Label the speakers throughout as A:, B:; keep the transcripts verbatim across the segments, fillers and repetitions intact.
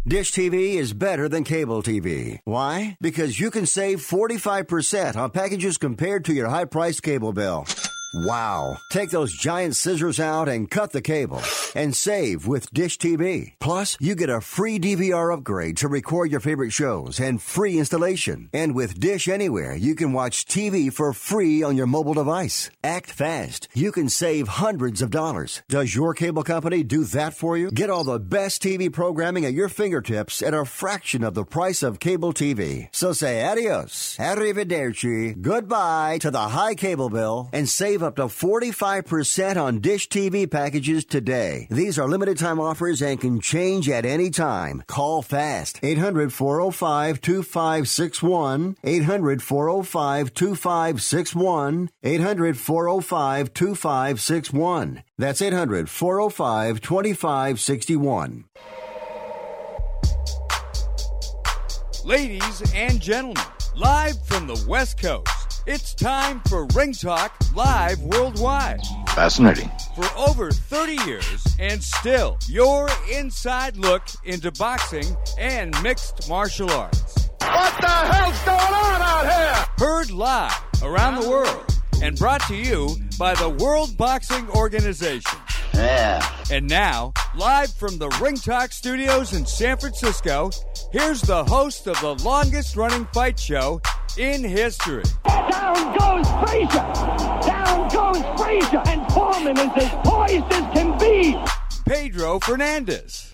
A: Dish T V is better than cable T V. Why? Because you can save forty-five percent on packages compared to your high-priced cable bill. Wow. Take those giant scissors out and cut the cable and save with Dish T V. Plus, you get a free D V R upgrade to record your favorite shows and free installation. And with Dish Anywhere, you can watch T V for free on your mobile device. Act fast. You can save hundreds of dollars. Does your cable company do that for you? Get all the best T V programming at your fingertips at a fraction of the price of cable T V. So say adios, arrivederci, goodbye to the high cable bill and save up to forty-five percent on Dish T V packages today. These are limited time offers and can change at any time. Call fast. eight hundred, four oh five, two five six one. eight hundred, four oh five, two five six one. eight hundred, four oh five, two five six one. That's eight hundred, four oh five, two five six one.
B: Ladies and gentlemen, live from the West Coast, it's time for Ring Talk Live Worldwide.
C: Fascinating.
B: For over thirty years, and still, your inside look into boxing and mixed martial arts.
D: What the hell's going on out here?
B: Heard live around the world and brought to you by the World Boxing Organization.
C: Yeah.
B: And now, live from the Ring Talk studios in San Francisco, here's the host of the longest-running fight show in history.
E: Down goes Frazier! Down goes Frazier! And Foreman is as poised as can be!
B: Pedro Fernandez.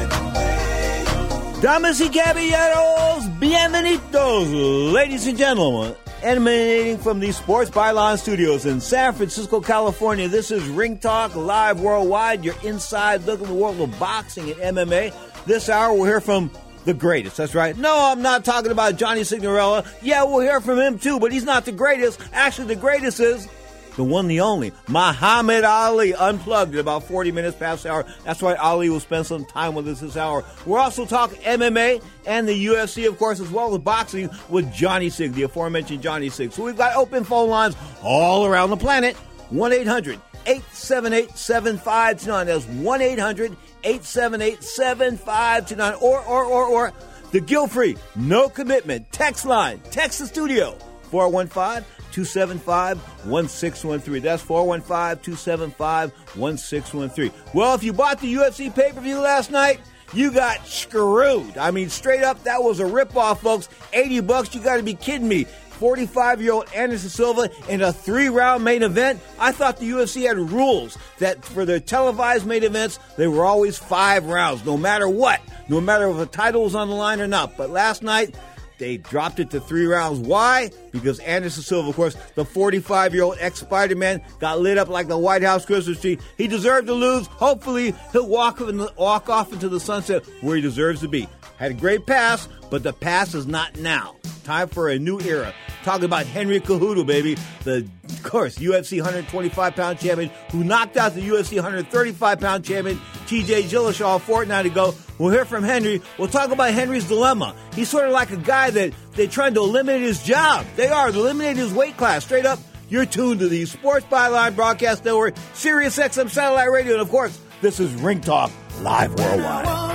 F: Damas y caballeros, bienvenidos, ladies and gentlemen. Emanating from the Sports Byline Studios in San Francisco, California, this is Ring Talk Live Worldwide, your inside look at the world of boxing and M M A. This hour, we'll hear from the greatest. That's right. No, I'm not talking about Johnny Signorella. Yeah, we'll hear from him too, but he's not the greatest. Actually, the greatest is the one, the only, Muhammad Ali, unplugged at about forty minutes past the hour. That's why Ali will spend some time with us this hour. We're also talking M M A and the U F C, of course, as well as boxing with Johnny Sig, the aforementioned Johnny Sig. So we've got open phone lines all around the planet. one eight hundred, eight seven eight, seven five two nine. That's one eight hundred, eight seven eight, seven five two nine. Or, or, or, or, the guilt-free, no commitment text line. Text the studio, four one five, two seven five, one six one three. That's four one five, two seven five, one six one three. Well, if you bought the U F C pay-per-view last night, you got screwed. I mean, straight up, that was a ripoff, folks. eighty bucks, you got to be kidding me. forty-five-year-old Anderson Silva in a three-round main event. I thought the U F C had rules that for their televised main events, they were always five rounds, no matter what, no matter if a title was on the line or not. But last night, they dropped it to three rounds. Why? Because Anderson Silva, of course, the forty-five-year-old ex-Spider-Man, got lit up like the White House Christmas tree. He deserved to lose. Hopefully, he'll walk, in the, walk off into the sunset where he deserves to be. Had a great pass, but the pass is not now. Time for a new era. Talking about Henry Cejudo, baby. The, of course, U F C one twenty-five pound champion who knocked out the U F C one thirty-five pound champion T J Dillashaw a fortnight ago. We'll hear from Henry. We'll talk about Henry's dilemma. He's sort of like a guy that they're trying to eliminate his job. They are. Eliminate his weight class. Straight up, you're tuned to the Sports Byline Broadcast Network, Sirius X M Satellite Radio, and, of course, this is Ring Talk Live Worldwide.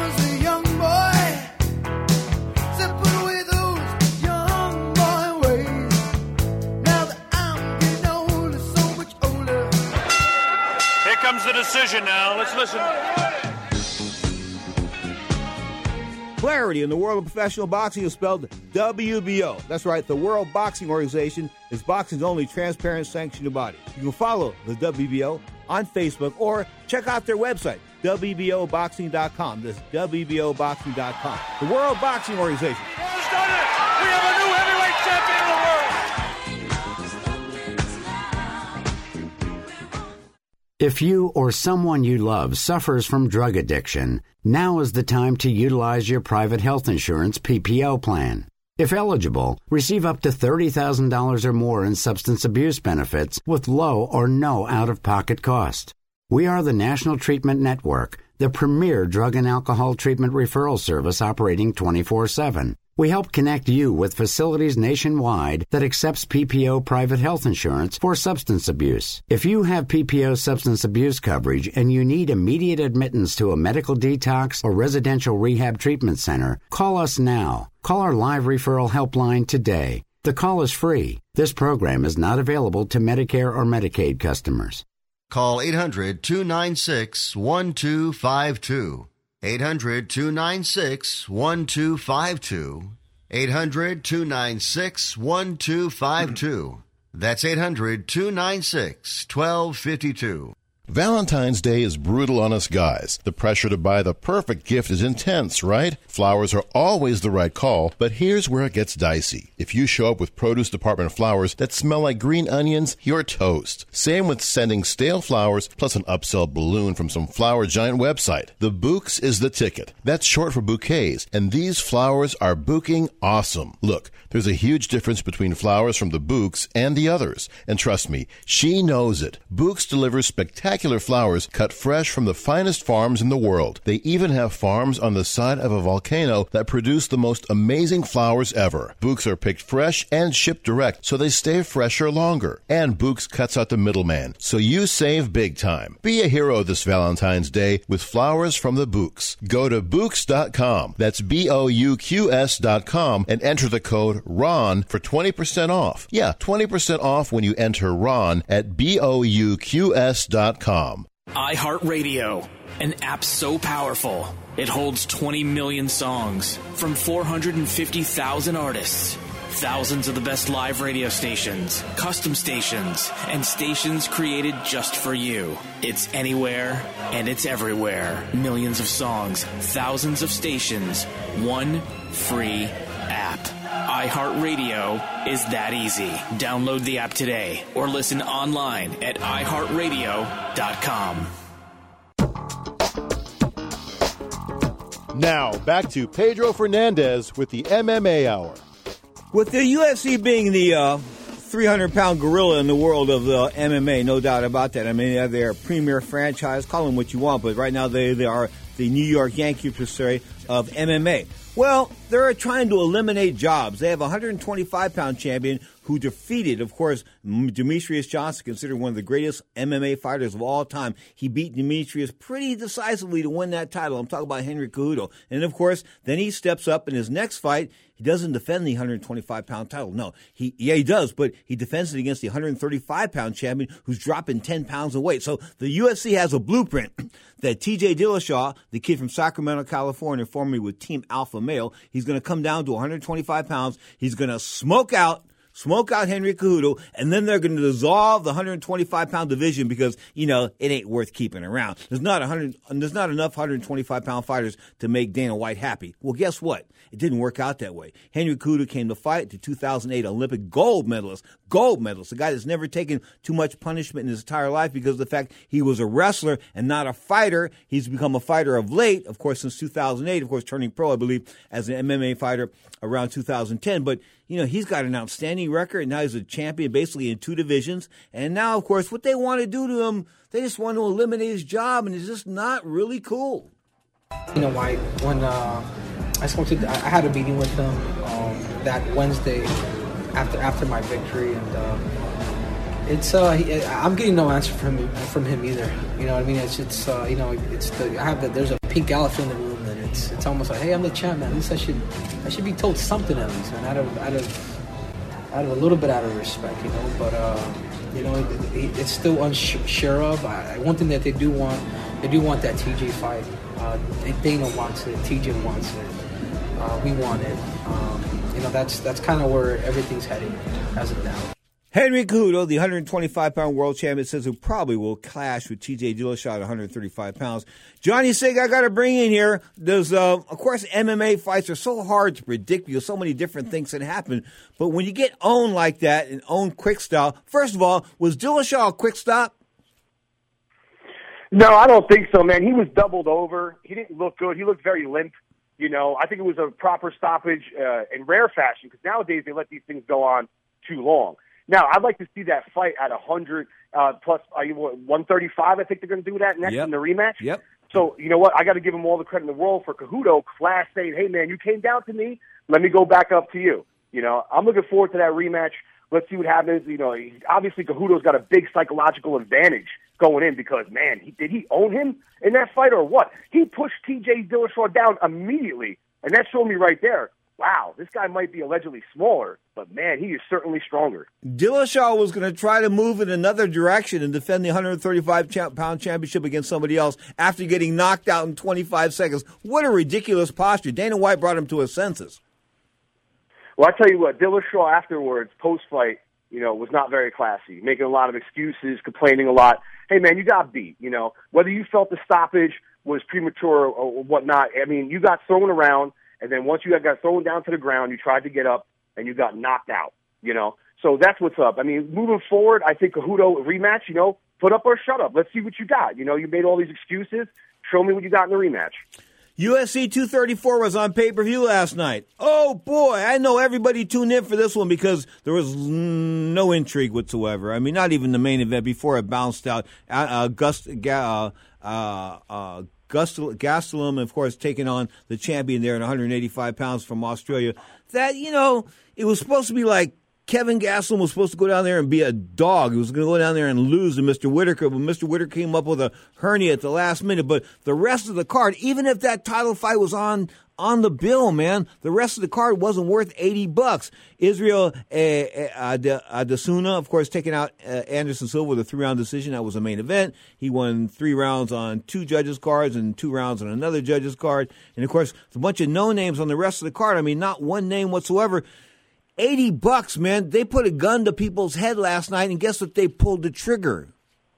D: Comes the decision now. Let's listen.
F: Clarity in the world of professional boxing is spelled W B O. That's right, the World Boxing Organization is boxing's only transparent sanctioned body. You can follow the W B O on Facebook or check out their website, W B O boxing dot com. That's W B O boxing dot com. The World Boxing Organization.
D: Who's done it? We have a new heavyweight champion of the world.
G: If you or someone you love suffers from drug addiction, now is the time to utilize your private health insurance P P O plan. If eligible, receive up to thirty thousand dollars or more in substance abuse benefits with low or no out-of-pocket cost. We are the National Treatment Network, the premier drug and alcohol treatment referral service operating twenty-four seven. We help connect you with facilities nationwide that accepts P P O private health insurance for substance abuse. If you have P P O substance abuse coverage and you need immediate admittance to a medical detox or residential rehab treatment center, call us now. Call our live referral helpline today. The call is free. This program is not available to Medicare or Medicaid customers.
A: Call eight hundred, two nine six, one two five two. eight hundred, two nine six, one two five two. eight hundred, two nine six, one two five two. That's eight hundred, two nine six, one two five two.
C: Valentine's Day is brutal on us guys. The pressure to buy the perfect gift is intense, right? Flowers are always the right call, but here's where it gets dicey. If you show up with produce department flowers that smell like green onions, you're toast. Same with sending stale flowers plus an upsell balloon from some flower giant website. The Bouqs is the ticket. That's short for bouquets, and these flowers are bouquing awesome. Look, there's a huge difference between flowers from the Bouqs and the others, and trust me, she knows it. Bouqs delivers spectacular flowers cut fresh from the finest farms in the world. They even have farms on the side of a volcano that produce the most amazing flowers ever. Bouqs are picked fresh and shipped direct, so they stay fresher longer. And Bouqs cuts out the middleman, so you save big time. Be a hero this Valentine's Day with flowers from the Bouqs. Go to Bouqs dot com. That's B O U Q S dot com and enter the code RON for twenty percent off. Yeah, twenty percent off when you enter RON at B O U Q S dot com.
H: iHeartRadio, an app so powerful it holds twenty million songs from four hundred fifty thousand artists. Thousands of the best live radio stations, custom stations, and stations created just for you. It's anywhere and it's everywhere. Millions of songs, thousands of stations, one free app. iHeartRadio is that easy. Download the app today or listen online at i heart radio dot com.
C: Now, back to Pedro Fernandez with the M M A Hour.
F: With the U F C being the uh, three hundred pound gorilla in the world of uh, M M A, no doubt about that. I mean, they're a premier franchise. Call them what you want, but right now they, they are the New York Yankees, per se, of M M A. Well, they're trying to eliminate jobs. They have a one hundred twenty-five pound champion who defeated, of course, Demetrius Johnson, considered one of the greatest M M A fighters of all time. He beat Demetrius pretty decisively to win that title. I'm talking about Henry Cejudo. And, of course, then he steps up in his next fight. He doesn't defend the one hundred twenty-five pound title. No, he yeah, he does, but he defends it against the one hundred thirty-five pound champion who's dropping ten pounds of weight. So the U F C has a blueprint that T J Dillashaw, the kid from Sacramento, California, formerly with Team Alpha Male, he's going to come down to one hundred twenty-five pounds. He's going to smoke out Smoke out Henry Cejudo, and then they're going to dissolve the one hundred twenty-five pound division because, you know, it ain't worth keeping around. There's not one hundred, there's not enough one hundred twenty-five pound fighters to make Dana White happy. Well, guess what? It didn't work out that way. Henry Cejudo came to fight, the two thousand eight Olympic gold medalist, gold medalist, a guy that's never taken too much punishment in his entire life because of the fact he was a wrestler and not a fighter. He's become a fighter of late, of course, since two thousand eight, of course, turning pro, I believe, as an M M A fighter around two thousand ten. But, you know, he's got an outstanding record, and now he's a champion basically in two divisions. And now, of course, what they want to do to him, they just want to eliminate his job, and it's just not really cool.
I: You know, White, when uh, I spoke to, I had a meeting with him um, that Wednesday after after my victory, and uh, it's uh, he, I'm getting no answer from him, from him either. You know what I mean? It's it's uh, you know, it's the, I have that there's a pink elephant in the room, and it's it's almost like, hey, I'm the champ, man. At least I should I should be told something at least, man. Out of out of out of a little bit out of respect, you know. But uh, you know, it, it, it's still unsure of. I, one thing that they do want, they do want that T J fight. Uh, Dana wants it. T J wants it. Uh, we want it. Um, you know, that's that's kind of where everything's heading as of now.
F: Henry Cejudo, the one hundred twenty-five pound world champion, says he probably will clash with T J Dillashaw at one hundred thirty-five pounds. Johnny Sig, I got to bring in here. There's, uh, of course, M M A fights are so hard to predict because so many different things can happen. But when you get owned like that and owned quick style, first of all, was Dillashaw a quick stop?
J: No, I don't think so, man. He was doubled over. He didn't look good. He looked very limp. You know, I think it was a proper stoppage uh, in rare fashion because nowadays they let these things go on too long. Now, I'd like to see that fight at one hundred uh, plus uh, one thirty-five. I think they're going to do that next
F: yep.
J: in the rematch.
F: Yep.
J: So, you know what? I got to give him all the credit in the world for Cejudo, class, saying, hey, man, you came down to me. Let me go back up to you. You know, I'm looking forward to that rematch. Let's see what happens. You know, obviously Cejudo's got a big psychological advantage going in because, man, he, did he own him in that fight or what? He pushed T J Dillashaw down immediately, and that showed me right there, wow, this guy might be allegedly smaller, but, man, he is certainly stronger.
F: Dillashaw was going to try to move in another direction and defend the one thirty-five pound championship against somebody else after getting knocked out in twenty-five seconds. What a ridiculous posture. Dana White brought him to his senses.
J: Well, I tell you what, Dillashaw afterwards, post-fight, you know, was not very classy, making a lot of excuses, complaining a lot. Hey, man, you got beat, you know. Whether you felt the stoppage was premature or whatnot, I mean, you got thrown around, and then once you got thrown down to the ground, you tried to get up, and you got knocked out, you know. So that's what's up. I mean, moving forward, I think Cejudo rematch, you know, put up or shut up. Let's see what you got. You know, you made all these excuses. Show me what you got in the rematch.
F: U F C two thirty-four was on pay-per-view last night. Oh, boy, I know everybody tuned in for this one because there was no intrigue whatsoever. I mean, not even the main event before it bounced out. Uh, Gust, uh, uh, uh, Gastelum, of course, taking on the champion there at one eighty-five pounds from Australia. That, you know, it was supposed to be like Kevin Gastelum was supposed to go down there and be a dog. He was going to go down there and lose to Mister Whitaker, but Mister Whitaker came up with a hernia at the last minute. But the rest of the card, even if that title fight was on on the bill, man, the rest of the card wasn't worth eighty bucks. Israel uh, uh, Adesanya, of course, taking out uh, Anderson Silva with a three-round decision. That was the main event. He won three rounds on two judges' cards and two rounds on another judge's card. And, of course, a bunch of no-names on the rest of the card. I mean, not one name whatsoever. eighty bucks, man. They put a gun to people's head last night, and guess what? They pulled the trigger.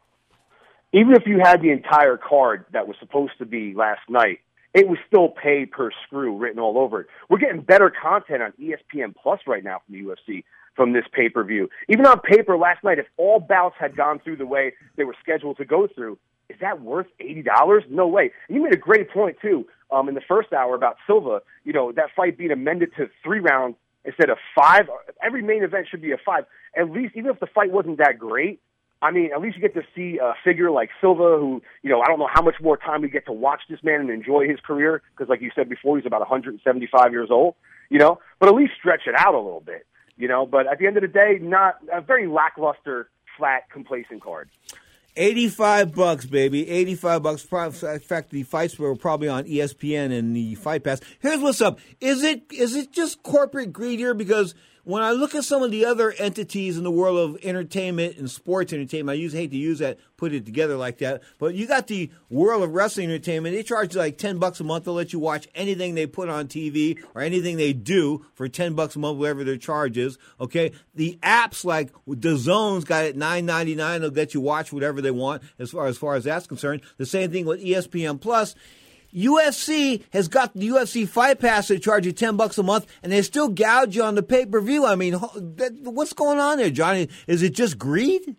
J: Even if you had the entire card that was supposed to be last night, it was still pay per screw written all over it. We're getting better content on E S P N Plus right now from the U F C from this pay-per-view. Even on paper last night, if all bouts had gone through the way they were scheduled to go through, is that worth eighty dollars? No way. And you made a great point, too, um, in the first hour about Silva, you know, that fight being amended to three rounds instead of five. Every main event should be a five. At least, even if the fight wasn't that great, I mean, at least you get to see a figure like Silva who, you know, I don't know how much more time we get to watch this man and enjoy his career because, like you said before, he's about one seventy-five years old, you know, but at least stretch it out a little bit, you know. But at the end of the day, not a very lackluster, flat, complacent card.
F: eighty-five bucks, baby. eighty-five bucks. In fact, the fights were probably on E S P N and the Fight Pass. Here's what's up. Is it is it just corporate greed here? Because when I look at some of the other entities in the world of entertainment and sports entertainment, I use, hate to use that, put it together like that, but you got the world of wrestling entertainment. They charge like ten bucks a month to let you watch anything they put on T V or anything they do for ten bucks a month, whatever their charge is. Okay, the apps like DAZN's got it nine ninety-nine. They'll let you watch whatever they want as far as far as that's concerned. The same thing with E S P N Plus. U F C has got the U F C Fight Pass. They charge you ten bucks a month, and they still gouge you on the pay per view. I mean, what's going on there, Johnny? Is it just greed?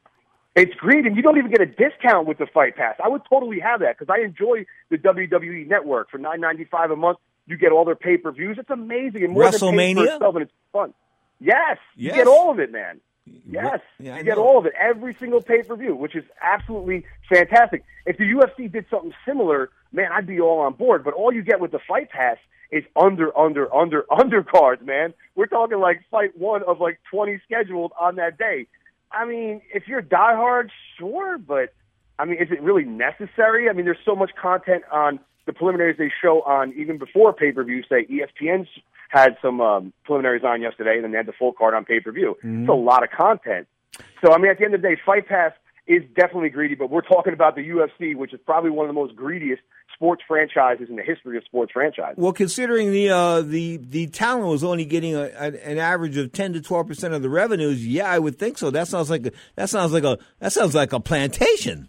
J: It's greed, and you don't even get a discount with the Fight Pass. I would totally have that because I enjoy the W W E Network for nine ninety-five a month. You get all their pay per views. It's amazing, and more
F: WrestleMania?
J: Than paying for itself, and it's fun. Yes,
F: yes,
J: you get all of it, man. Yes,
F: yeah,
J: you get all of it, every single pay-per-view, which is absolutely fantastic. If the U F C did something similar, man, I'd be all on board. But all you get with the Fight Pass is under, under, under, undercards, man. We're talking like fight one of like twenty scheduled on that day. I mean, if you're diehard, sure, but I mean, is it really necessary? I mean, there's so much content on the preliminaries they show on even before pay-per-view. Say E S P N's had some um, preliminaries on yesterday, and then they had the full card on pay-per-view. Mm-hmm. It's a lot of content. So, I mean, at the end of the day, Fight Pass is definitely greedy, but we're talking about the U F C, which is probably one of the most greediest sports franchises in the history of sports franchises.
F: Well, considering the uh, the the talent was only getting a, a, an average of ten to twelve percent of the revenues, yeah, I would think so. That sounds like a, that sounds like a that sounds like a plantation.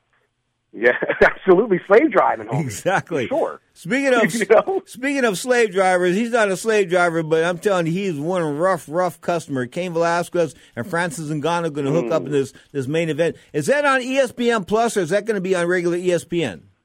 J: Yeah, absolutely, slave driving. Homie.
F: Exactly.
J: Sure.
F: Speaking of
J: you know?
F: speaking of slave drivers, he's not a slave driver, but I'm telling you, he's one rough, rough customer. Cain Velasquez and Francis Ngannou going to hook mm. up in this this main event. Is that on E S P N Plus, or is that going to be on regular E S P N?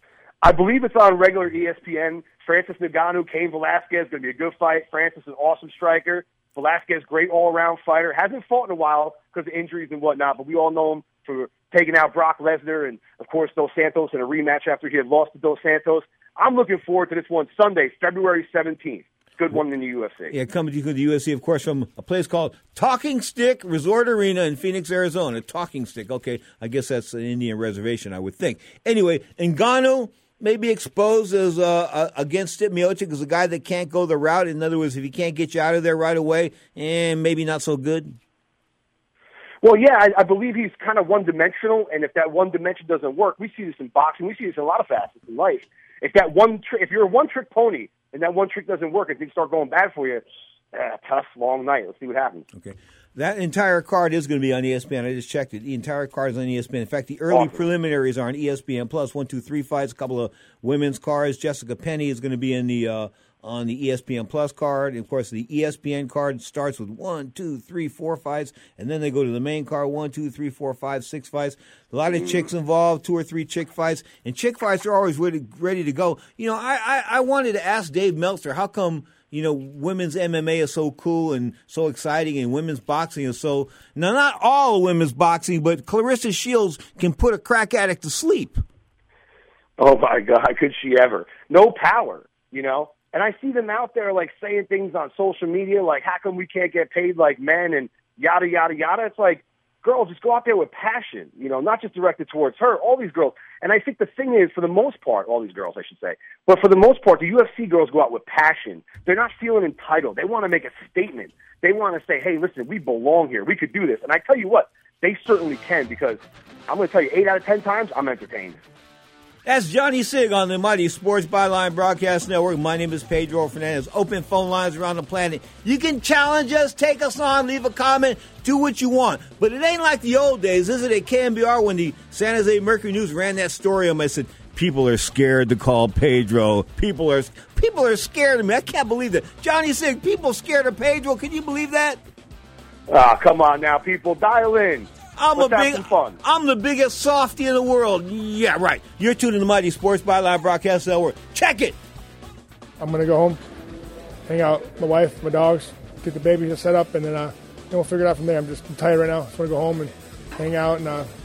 J: I believe it's on regular E S P N. Francis Ngannou, Cain Velasquez, going to be a good fight. Francis, an awesome striker. Velasquez, great all-around fighter. Hasn't fought in a while because of injuries and whatnot, but we all know him for taking out Brock Lesnar and, of course, Dos Santos in a rematch after he had lost to Dos Santos. I'm looking forward to this one Sunday, February seventeenth. Good one in the U F C.
F: Yeah, coming to you from the U F C, of course, from a place called Talking Stick Resort Arena in Phoenix, Arizona. Talking Stick. Okay, I guess that's an Indian reservation, I would think. Anyway, Ngannou may be exposed as uh, uh, against Stipe Miocic as a guy that can't go the route. In other words, if he can't get you out of there right away, and maybe not so good.
J: Well, yeah, I, I believe he's kind of one-dimensional, and if that one dimension doesn't work, we see this in boxing. We see this in a lot of facets in life. If that one, tri- if you're a one-trick pony, and that one trick doesn't work and things start going bad for you, uh, tough, long night. Let's see what happens.
F: Okay. That entire card is going to be on E S P N. I just checked it. The entire card is on E S P N. In fact, the early
J: awesome.
F: preliminaries are on E S P N Plus. One, two, three fights, a couple of women's cards. Jessica Penny is going to be in the uh, on the E S P N Plus card. And of course, the E S P N card starts with one, two, three, four fights, and then they go to the main card, one, two, three, four, five, six fights. A lot of mm. chicks involved, two or three chick fights. And chick fights are always ready, ready to go. You know, I, I, I wanted to ask Dave Meltzer, how come, you know, women's M M A is so cool and so exciting, and women's boxing is so... Now, not all women's boxing, but Clarissa Shields can put a crack addict to sleep.
J: Oh, my God, could she ever? No power, you know? And I see them out there, like, saying things on social media, like, how come we can't get paid like men and yada, yada, yada. It's like, girls, just go out there with passion, you know, not just directed towards her, all these girls. And I think the thing is, for the most part, all these girls, I should say, but for the most part, the U F C girls go out with passion. They're not feeling entitled. They want to make a statement. They want to say, hey, listen, we belong here. We could do this. And I tell you what, they certainly can, because I'm going to tell you, eight out of ten times, I'm entertained.
F: That's Johnny Sig on the Mighty Sports Byline Broadcast Network. My name is Pedro Fernandez. Open phone lines around the planet. You can challenge us, take us on, leave a comment, do what you want. But it ain't like the old days, is it, at K M B R when the San Jose Mercury News ran that story on me? I said, people are scared to call Pedro. People are people are scared of me. I can't believe that. Johnny Sig, people scared of Pedro. Can you believe that?
J: Ah, oh, come on now, people. Dial in.
F: I'm
J: Let's
F: a
J: have
F: big,
J: some fun.
F: I'm the biggest softy in the world. Yeah, right. You're tuning to the Mighty Sports Byline Broadcast Network. Check it.
K: I'm going to go home, hang out with my wife, my dogs, get the baby set up, and then, uh, then we'll figure it out from there. I'm just I'm tired right now. I just want to go home and hang out. And uh...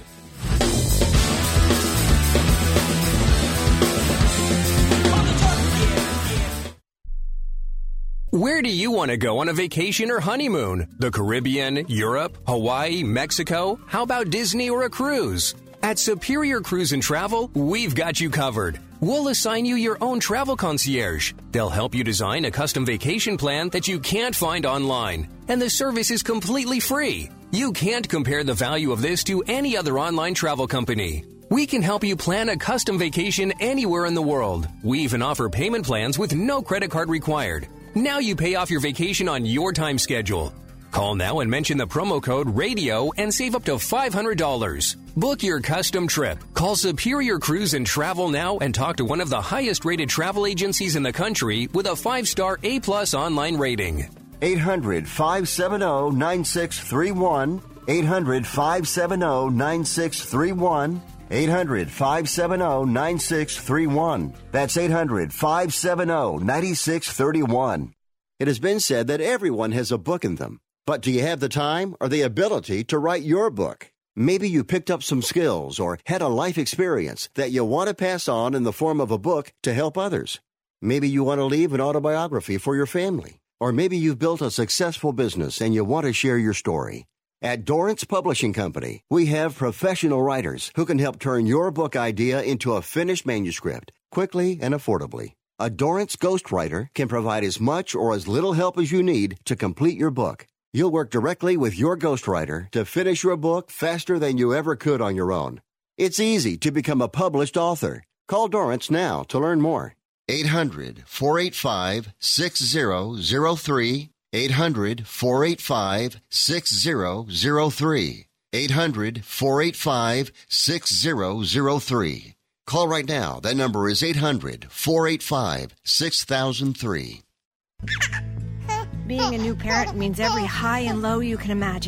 L: Where do you want to go on a vacation or honeymoon? The Caribbean, Europe, Hawaii, Mexico? How about Disney or a cruise? At Superior Cruise and Travel, we've got you covered. We'll assign you your own travel concierge. They'll help you design a custom vacation plan that you can't find online. And the service is completely free. You can't compare the value of this to any other online travel company. We can help you plan a custom vacation anywhere in the world. We even offer payment plans with no credit card required. Now you pay off your vacation on your time schedule. Call now and mention the promo code RADIO and save up to five hundred dollars. Book your custom trip. Call Superior Cruise and Travel now and talk to one of the highest rated travel agencies in the country with a five-star A-plus online rating.
A: eight hundred, five seven zero, nine six three one. eight hundred, five seven zero, nine six three one. eight hundred, five seven zero, nine six three one. That's eight hundred, five seven zero, nine six three one. It has been said that everyone has a book in them. But do you have the time or the ability to write your book? Maybe you picked up some skills or had a life experience that you want to pass on in the form of a book to help others. Maybe you want to leave an autobiography for your family. Or maybe you've built a successful business and you want to share your story. At Dorrance Publishing Company, we have professional writers who can help turn your book idea into a finished manuscript quickly and affordably. A Dorrance ghostwriter can provide as much or as little help as you need to complete your book. You'll work directly with your ghostwriter to finish your book faster than you ever could on your own. It's easy to become a published author. Call Dorrance now to learn more. eight hundred, four eight five, six zero zero three. eight hundred, four eight five, six zero zero three. eight hundred, four eight five, six zero zero three. Call right now. That number is eight hundred, four eight five, six thousand three.
M: Being a new parent means every high and low you can imagine.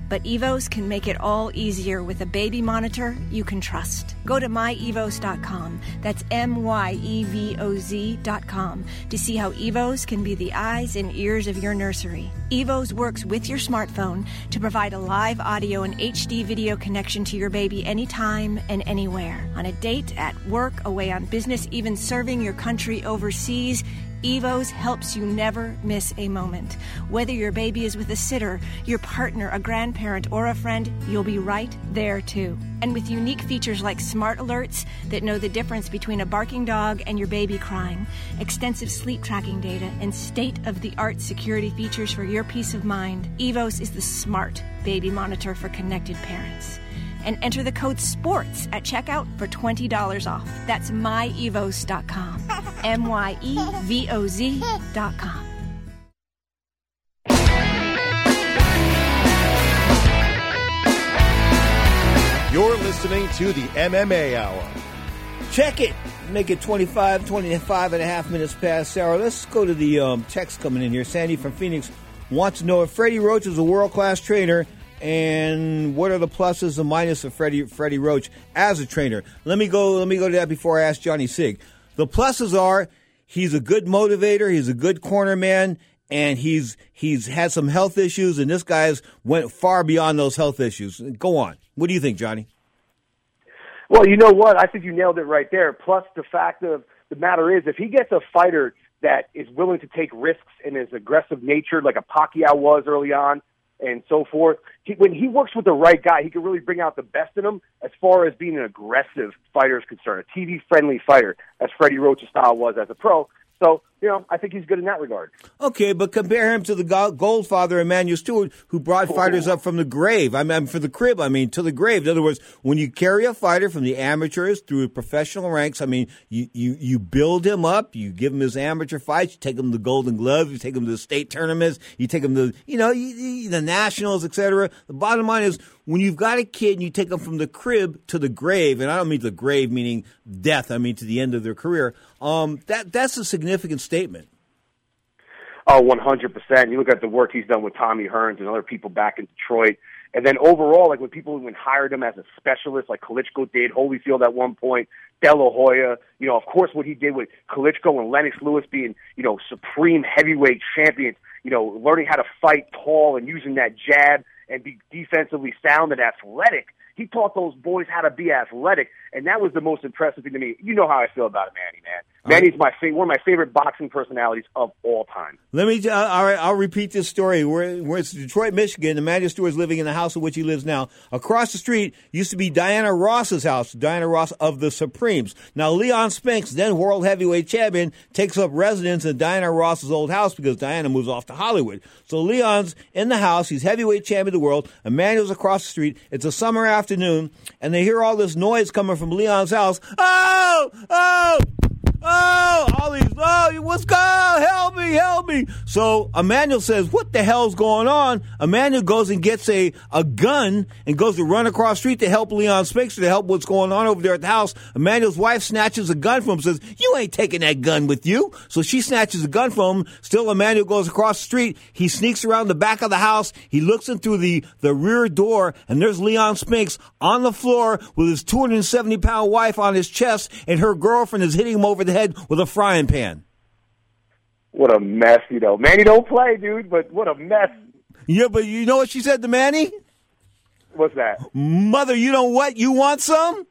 M: But Evos can make it all easier with a baby monitor you can trust. Go to my evos dot com, that's M Y E V O Z dot com, to see how Evos can be the eyes and ears of your nursery. Evos works with your smartphone to provide a live audio and H D video connection to your baby anytime and anywhere. On a date, at work, away on business, even serving your country overseas, Evos helps you never miss a moment. Whether your baby is with a sitter, your partner, a grandparent, or a friend, you'll be right there too. And with unique features like smart alerts that know the difference between a barking dog and your baby crying, extensive sleep tracking data, and state-of-the-art security features for your peace of mind, Evos is the smart baby monitor for connected parents. And enter the code SPORTS at checkout for twenty dollars off. That's my evos dot com. M Y E V O Z dot com.
N: You're listening to the M M A Hour.
F: Check it. Make it twenty-five, twenty-five and a half minutes past, Sarah. Let's go to the um, text coming in here. Sandy from Phoenix wants to know if Freddie Roach is a world-class trainer, and what are the pluses and minuses of Freddie Freddie Roach as a trainer? Let me go. Let me go to that before I ask Johnny Sig. The pluses are he's a good motivator, he's a good corner man, and he's he's had some health issues, and this guy's went far beyond those health issues. Go on. What do you think, Johnny?
J: Well, you know what? I think you nailed it right there. Plus, the fact of the matter is, if he gets a fighter that is willing to take risks and is aggressive natured, like a Pacquiao was early on, and so forth. He, when he works with the right guy, he can really bring out the best in him as far as being an aggressive fighter is concerned, a T V-friendly fighter, as Freddie Roach's style was as a pro. So, you know, I think he's good in that regard.
F: Okay, but compare him to the Goldfather, Emmanuel Stewart, who brought fighters up from the grave. I mean, from the crib, I mean, to the grave. In other words, when you carry a fighter from the amateurs through professional ranks, I mean, you, you, you build him up, you give him his amateur fights, you take him to the Golden Glove, you take him to the state tournaments, you take him to, you know, you, you, the nationals, et cetera. The bottom line is, when you've got a kid and you take them from the crib to the grave, and I don't mean the grave meaning death, I mean to the end of their career, um, that that's a significant statement.
J: Oh, one hundred percent. You look at the work he's done with Tommy Hearns and other people back in Detroit. And then overall, like when people even hired him as a specialist, like Klitschko did, Holyfield at one point, De La Hoya, you know, of course what he did with Klitschko and Lennox Lewis being, you know, supreme heavyweight champions, you know, learning how to fight tall and using that jab and be defensively sound and athletic. He taught those boys how to be athletic, and that was the most impressive thing to me. You know how I feel about Manny, man. Manny's my fa- one of my favorite boxing personalities of all time.
F: Let me, uh, all right, I'll repeat this story. We're, we're in Detroit, Michigan. Emmanuel Stewart is living in the house in which he lives now. Across the street used to be Diana Ross's house, Diana Ross of the Supremes. Now, Leon Spinks, then world heavyweight champion, takes up residence in Diana Ross's old house because Diana moves off to Hollywood. So Leon's in the house. He's heavyweight champion of the world. Emmanuel's across the street. It's a summer afternoon, and they hear all this noise coming from Leon's house. Oh! Oh! Oh, all these, oh, what's going on? Help me, help me. So Emmanuel says, what the hell's going on? Emmanuel goes and gets a, a gun and goes to run across the street to help Leon Spinks, to help what's going on over there at the house. Emmanuel's wife snatches a gun from him, says, you ain't taking that gun with you. So she snatches a gun from him. Still, Emmanuel goes across the street. He sneaks around the back of the house. He looks in through the, the rear door, and there's Leon Spinks on the floor with his two hundred seventy pound wife on his chest, and her girlfriend is hitting him over the head with a frying pan.
J: What a mess, you know. Manny don't play, dude, but what a mess.
F: Yeah, but you know what she said to Manny?
J: What's that?
F: Mother, you know what? You want some?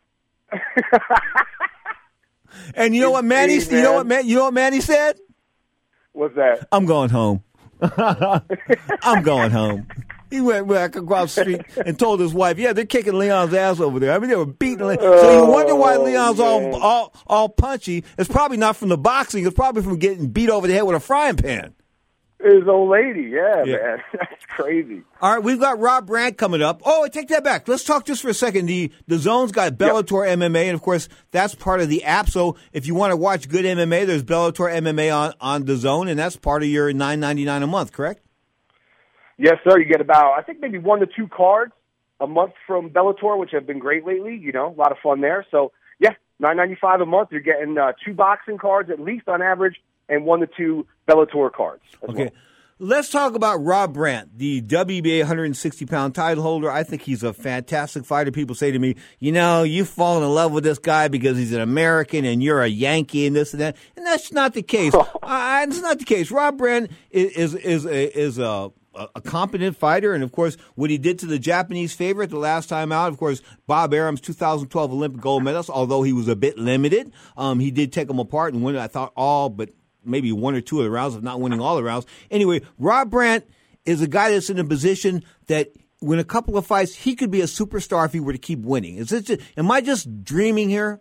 F: And you know what Manny?
J: Indeed,
F: you know what? Man, you know what Manny said?
J: What's that?
F: I'm going home. I'm going home. He went back across the street and told his wife, yeah, they're kicking Leon's ass over there. I mean, they were beating Leon.
J: Oh,
F: so you wonder why Leon's
J: man.
F: all, all all punchy. It's probably not from the boxing. It's probably from getting beat over the head with a frying pan.
J: His old lady, yeah,
F: Yeah.
J: man. That's crazy.
F: All right, we've got Rob Brandt coming up. Oh, I take that back. Let's talk just for a second. The the Zone's got Bellator M M A, and of course, that's part of the app. So if you want to watch good M M A, there's Bellator M M A on, on the Zone, and that's part of your nine ninety-nine a month, correct?
J: Yes, sir. You get about, I think, maybe one to two cards a month from Bellator, which have been great lately. You know, a lot of fun there. So, yeah, nine ninety-five a month. You're getting uh, two boxing cards at least on average, and one to two Bellator cards. As
F: Okay.
J: well.
F: Let's talk about Rob Brandt, the W B A one sixty pound title holder. I think he's a fantastic fighter. People say to me, you know, you've fallen in love with this guy because he's an American and you're a Yankee and this and that. And that's not the case. uh, it's not the case. Rob Brandt is, is, is, a, is a, a competent fighter. And, of course, what he did to the Japanese favorite the last time out, of course, Bob Arum's two thousand twelve Olympic gold medalist, although he was a bit limited, um, he did take him apart and win, I thought, all but maybe one or two of the rounds, if not winning all the rounds. Anyway, Rob Brandt is a guy that's in a position that when a couple of fights, he could be a superstar if he were to keep winning. Is this? Am I just dreaming here?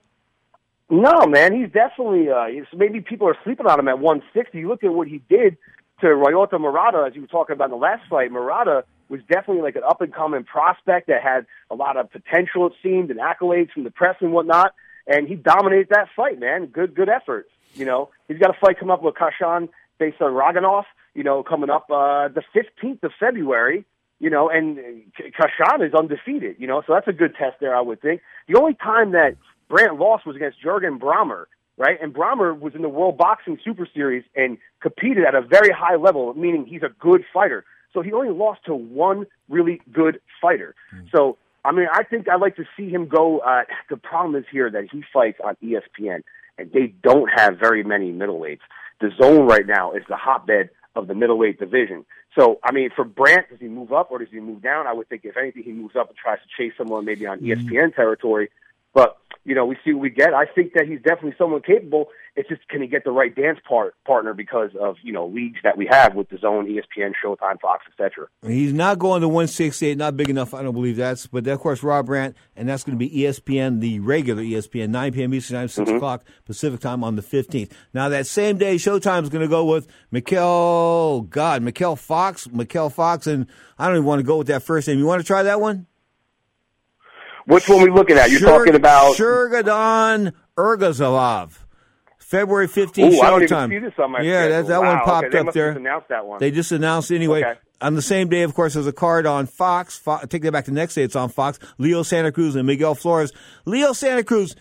J: No, man, he's definitely. Uh, he's, maybe people are sleeping on him at one sixty. You look at what he did to Ryota Murata, as you were talking about in the last fight. Murata was definitely like an up and coming prospect that had a lot of potential, it seemed, and accolades from the press and whatnot. And he dominated that fight, man. Good, good effort. You know, he's got a fight coming up with Kashan Raganov, you know, coming up uh, the fifteenth of February, you know, and Kashan is undefeated, you know, so that's a good test there, I would think. The only time that Brandt lost was against Jürgen Brammer, right? And Brammer was in the World Boxing Super Series and competed at a very high level, meaning he's a good fighter. So he only lost to one really good fighter. Mm. So, I mean, I think I'd like to see him go. Uh, the problem is here that he fights on E S P N. And they don't have very many middleweights. The Zone right now is the hotbed of the middleweight division. So, I mean, for Brandt, does he move up or does he move down? I would think, if anything, he moves up and tries to chase someone maybe on E S P N territory. But, you know, we see what we get. I think that he's definitely someone capable. It's just, can he get the right dance part, partner because of, you know, leagues that we have with the Zone, E S P N, Showtime, Fox, et cetera.
F: He's not going to one sixty-eight, not big enough. I don't believe that's. But, of course, Rob Brandt, and that's going to be E S P N, the regular E S P N, nine p.m. Eastern Time, six mm-hmm. o'clock Pacific Time on the fifteenth. Now, that same day, Showtime is going to go with Mikhail, God, Mikhail Fox, Mikhail Fox, and I don't even want to go with that first name. You want to try that one?
J: Which one are we looking at? You're
F: Shur-
J: talking about
F: Shurgadan Urgazalov. February fifteenth,
J: Ooh,
F: Showtime.
J: I don't even see this on my
F: yeah, that, that
J: wow,
F: one popped
J: okay, they
F: up
J: must
F: there.
J: Just announced that one.
F: They just announced anyway.
J: Okay.
F: On the same day, of course, there's a card on Fox. Fo- take that back the next day. It's on Fox. Leo Santa Cruz and Miguel Flores. Leo Santa Cruz,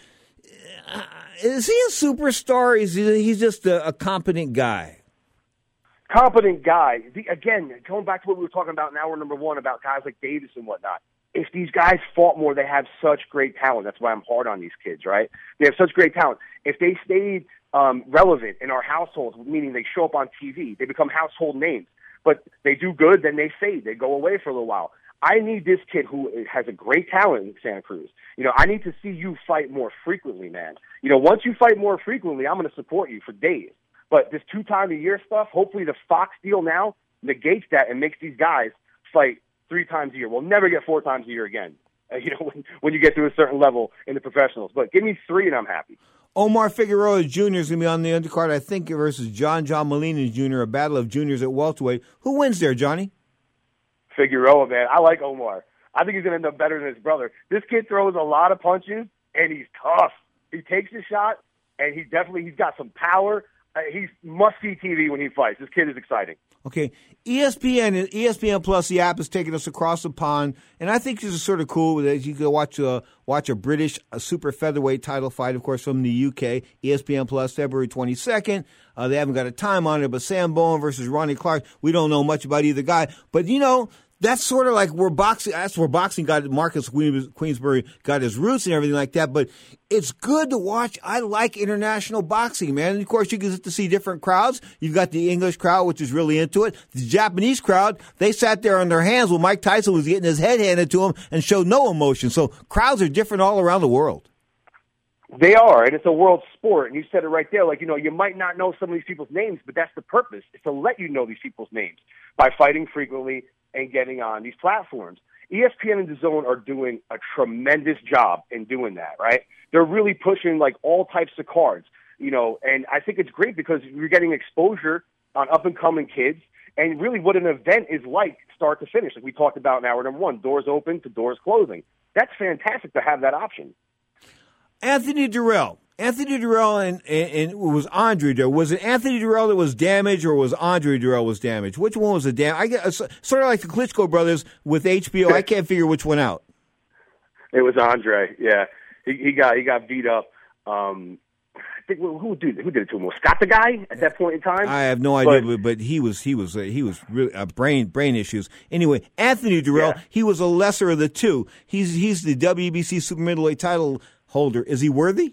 F: uh, is he a superstar? Is he, he's just a, a competent guy?
J: Competent guy. The, again, going back to what we were talking about in hour number one about guys like Davis and whatnot. If these guys fought more, they have such great talent. That's why I'm hard on these kids, right? They have such great talent. If they stayed um, relevant in our households, meaning they show up on T V, they become household names. But they do good, then they fade. They go away for a little while. I need this kid who has a great talent in Santa Cruz. You know, I need to see you fight more frequently, man. You know, once you fight more frequently, I'm going to support you for days. But this two-time-a-year stuff, hopefully the Fox deal now negates that and makes these guys fight three times a year. We'll never get four times a year again, uh, you know, when, when you get to a certain level in the professionals. But give me three and I'm happy.
F: Omar Figueroa Junior is going to be on the undercard, I think, versus John John Molina Junior, a battle of juniors at welterweight. Who wins there, Johnny?
J: Figueroa, man. I like Omar. I think he's going to end up better than his brother. This kid throws a lot of punches, and he's tough. He takes a shot, and he definitely, he's got some power. Uh, he's must-see T V when he fights. This kid is exciting.
F: Okay, E S P N, E S P N Plus, the app is taking us across the pond, and I think this is sort of cool that you can watch a watch a British a super featherweight title fight, of course, from the U K. E S P N Plus, February twenty-second. Uh, they haven't got a time on it, but Sam Bowen versus Ronnie Clark. We don't know much about either guy, but you know. That's sort of like where boxing, that's where boxing got, Marcus Queensbury got his roots and everything like that. But it's good to watch. I like international boxing, man. And of course, you get to see different crowds. You've got the English crowd, which is really into it. The Japanese crowd, they sat there on their hands while Mike Tyson was getting his head handed to him and showed no emotion. So crowds are different all around the world.
J: They are, and it's a world sport. And you said it right there. Like, you know, you might not know some of these people's names, but that's the purpose. It's to let you know these people's names by fighting frequently and getting on these platforms. E S P N and DAZN are doing a tremendous job in doing that, right? They're really pushing, like, all types of cards, you know, and I think it's great because you're getting exposure on up-and-coming kids and really what an event is like start to finish. Like we talked about in hour number one, doors open to doors closing. That's fantastic to have that option.
F: Anthony Durrell. Anthony Durrell and, and, and it was Andre Durrell. Was it Anthony Durrell that was damaged or was Andre Durrell was damaged? Which one was the damage? I get sort of like the Klitschko brothers with H B O. I can't figure which one out.
J: It was Andre. Yeah, he, he got he got beat up. Um, think who, who did who did it to him? Was Scott the guy at that point in time?
F: I have no idea, but, but he was he was uh, he was really uh, brain brain issues. Anyway, Anthony Durrell, yeah. he was a lesser of the two. He's he's the W B C super middleweight title holder. Is he worthy?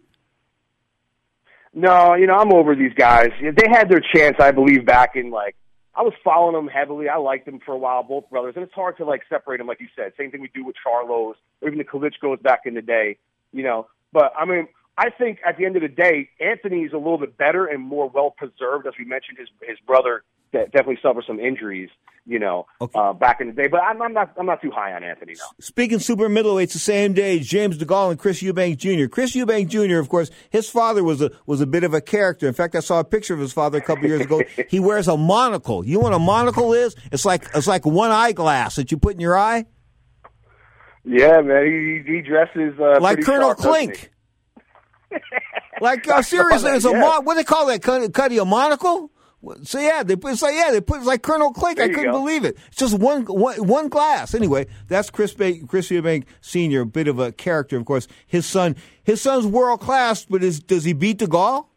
J: No, you know, I'm over these guys. They had their chance, I believe, back in like. I was following them heavily. I liked them for a while, both brothers, and it's hard to like separate them, like you said. Same thing we do with Charlos, or even the Klitschko's back in the day, you know. But I mean, I think at the end of the day, Anthony's a little bit better and more well preserved. As we mentioned, his his brother that definitely suffered some injuries, you know, okay. uh, back in the day. But I'm, I'm not I'm not too high on Anthony now.
F: Speaking super middleweights, the same day, James DeGaulle and Chris Eubank Junior Chris Eubank Junior, of course, his father was a was a bit of a character. In fact, I saw a picture of his father a couple of years ago. He wears a monocle. You know what a monocle is? It's like it's like one eyeglass that you put in your eye.
J: Yeah, man. He he dresses uh,
F: like Colonel
J: sharp,
F: Klink. Like uh, seriously, it's a yeah. mon- what do they call that? Cuddy, a monocle? So yeah, they put it's like yeah, they put it's like Colonel Klink. I couldn't go. believe it. It's just one one, one glass. Anyway, that's Chris ba- Chris Eubank Senior, a bit of a character, of course. His son, his son's world class, but is does he beat DeGaulle?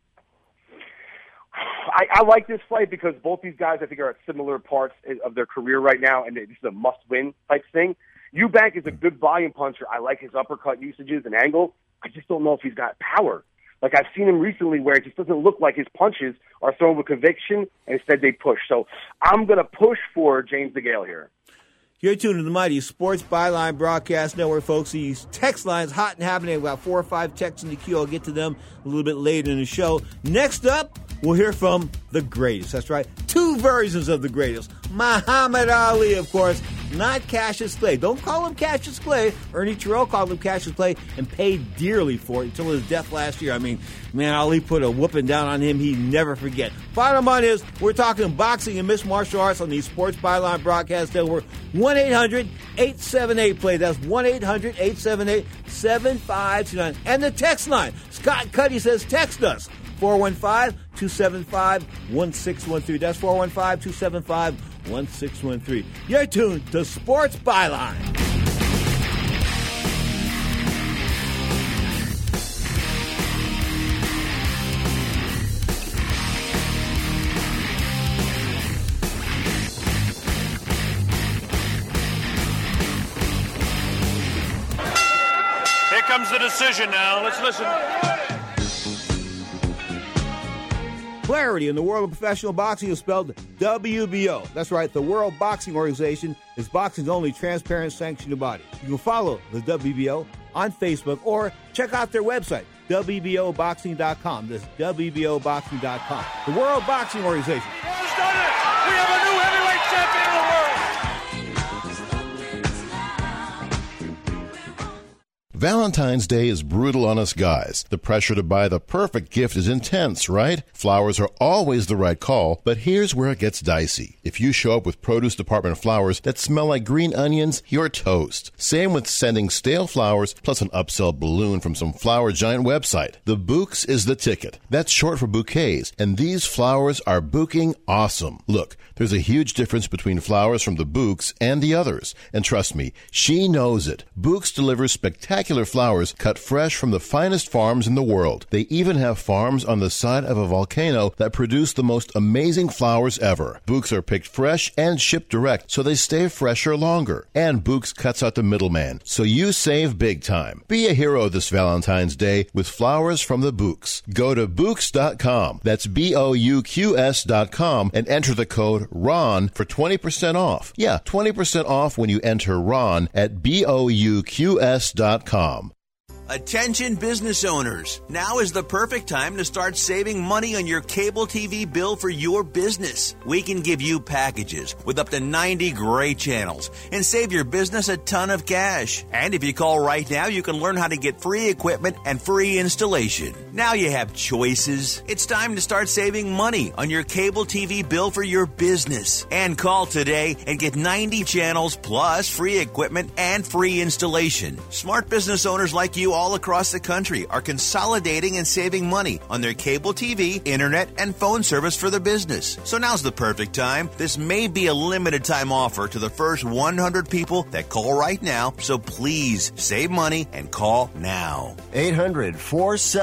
J: I, I like this fight because both these guys, I think, are at similar parts of their career right now, and this is a must-win type thing. Eubank is a good volume puncher. I like his uppercut usages and angles. I just don't know if he's got power. Like, I've seen him recently where it just doesn't look like his punches are thrown with conviction, and instead they push. So I'm going to push for James DeGaulle here.
F: You're tuned to the Mighty Sports Byline Broadcast Network, folks. These text lines hot and happening. About four or five texts in the queue. I'll get to them a little bit later in the show. Next up, we'll hear from the greatest. That's right. Two versions of the greatest. Muhammad Ali, of course, not Cassius Clay. Don't call him Cassius Clay. Ernie Terrell called him Cassius Clay and paid dearly for it until his death last year. I mean, man, Ali put a whooping down on him he'd never forget. Bottom line is, we're talking boxing and mixed martial arts on the Sports Byline Broadcast Network. one eight hundred eight seven eight play. That's one eight hundred eight seven eight seven five two nine. And the text line. Scott Cuddy says, text us. four one five two seven five one six one three. That's four one five two seven five one six one three. You're tuned to Sports Byline.
D: Here comes the decision now. Let's listen.
F: Clarity in the world of professional boxing is spelled W B O. That's right, the World Boxing Organization is boxing's only transparent sanctioned body. You can follow the W B O on Facebook or check out their website, W B O boxing dot com. That's W B O boxing dot com. The World Boxing Organization.
D: Who's done it? We have a new heavyweight champion of the world.
C: Valentine's Day is brutal on us guys. The pressure to buy the perfect gift is intense, right? Flowers are always the right call, but here's where it gets dicey. If you show up with produce department flowers that smell like green onions, you're toast. Same with sending stale flowers plus an upsell balloon from some flower giant website. The bouquet is the ticket. That's short for bouquets, and these flowers are bouquing awesome. Look, there's a huge difference between flowers from the bouquets and the others, and trust me, she knows it. Bouquets delivers spectacular flowers cut fresh from the finest farms in the world. They even have farms on the side of a volcano that produce the most amazing flowers ever. Bouquets are picked fresh and shipped direct, so they stay fresher longer. And Bouquets cuts out the middleman, so you save big time. Be a hero this Valentine's Day with flowers from the Bouquets. Go to bouquets dot com. That's B O U Q S dot com and enter the code RON for twenty percent off. Yeah, twenty percent off when you enter RON at B O U Q S dot com.
O: Attention business owners. Now is the perfect time to start saving money on your cable T V bill for your business. We can give you packages with up to ninety great channels and save your business a ton of cash. And if you call right now, you can learn how to get free equipment and free installation. Now you have choices. It's time to start saving money on your cable T V bill for your business. And call today and get ninety channels plus free equipment and free installation. Smart business owners like you all across the country are consolidating and saving money on their cable T V, internet, and phone service for their business. So now's the perfect time. This may be a limited time offer to the first one hundred people that call right now, so please save money and call now.
A: eight hundred four seven zero